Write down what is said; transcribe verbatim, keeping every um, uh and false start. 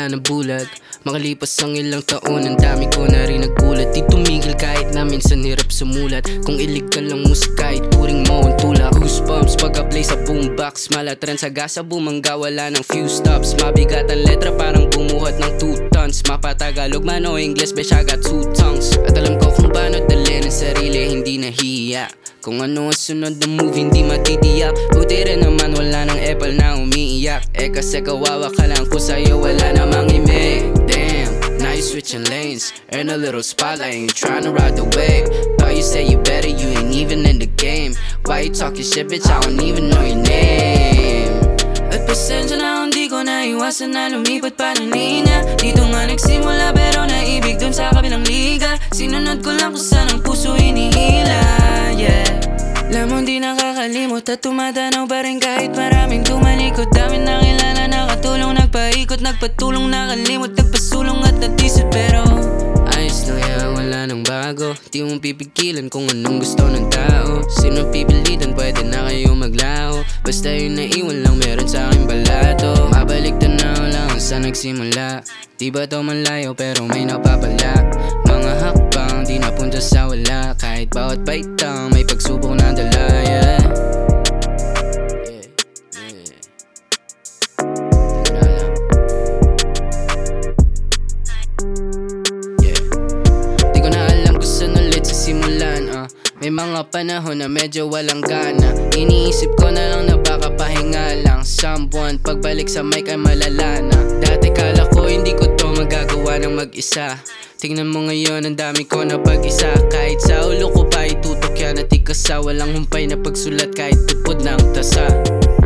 wala na bulag. Makalipas ang ilang taon, ang dami ko na rin naggulat. Di tumigil kahit na minsan hirap sumulat. Kung illegal lang musika, ituring mo ang tulak. Goosebumps pagka-play sa boombox. Malatran sa gasa, bumangga, wala ng few stops. Mabigat ang letra, parang bumuhat ng two tons. Mapatagalog man o English, besh I got two tongues. At alam ko kung paano dalhin ang sarili, hindi nahihiya. Kung ano ang sunod na move, hindi matitiyak. Buti rin naman wala ng Apple na umiiyak. Eh kasi kawawa ka lang kung sa'yo wala namang imig. Damn, now you switching lanes. Earn a little spotlight, ain't tryna ride the wave. Thought you say you better, you ain't even in the game. Why you talking shit, bitch, I don't even know your name. At pasensya na kung di ko naiwasan na lumipat pa ng linya. Dito nga nagsimula pero naibig dun sa kabilang liga. Sinunod ko lang kung saan ang puso hinihila, yeah. Lamang di nakakalimot at tumatanaw pa rin kahit maraming tumalikod. Dami nakilala, nakatulong, nagpaikot, nagpatulong, nakalimot, nagpasulong at natisod. Pero ayos lang yan, wala nang bago. Di mo pipigilan kung anong gusto ng tao. Sino pipilitan, pwede na kayo maglaho. Basta yun naiwan lang meron sa aking balato. Mabalik tanaw lang sa nagsimula. Di ba to malayo pero may napapala. Mga hakbang di napunta sa wala. Kahit bawat baitang may pagsubok na dala, yeah. Yeah, yeah. Yeah. Di ko na alam kung saan ulit sisimulan, uh. May mga panahon na medyo walang gana. Iniisip ko na lang na baka pahinga lang. Someone, pagbalik sa mic ay malala na. Dati kala ko hindi ko to magagawa ng mag-isa. Tingnan mo ngayon, ang dami ko na pag-isa. Kahit sa ulo ko pa itutok yan at ikasa. Walang humpay na pagsulat kahit tupod ng tasa.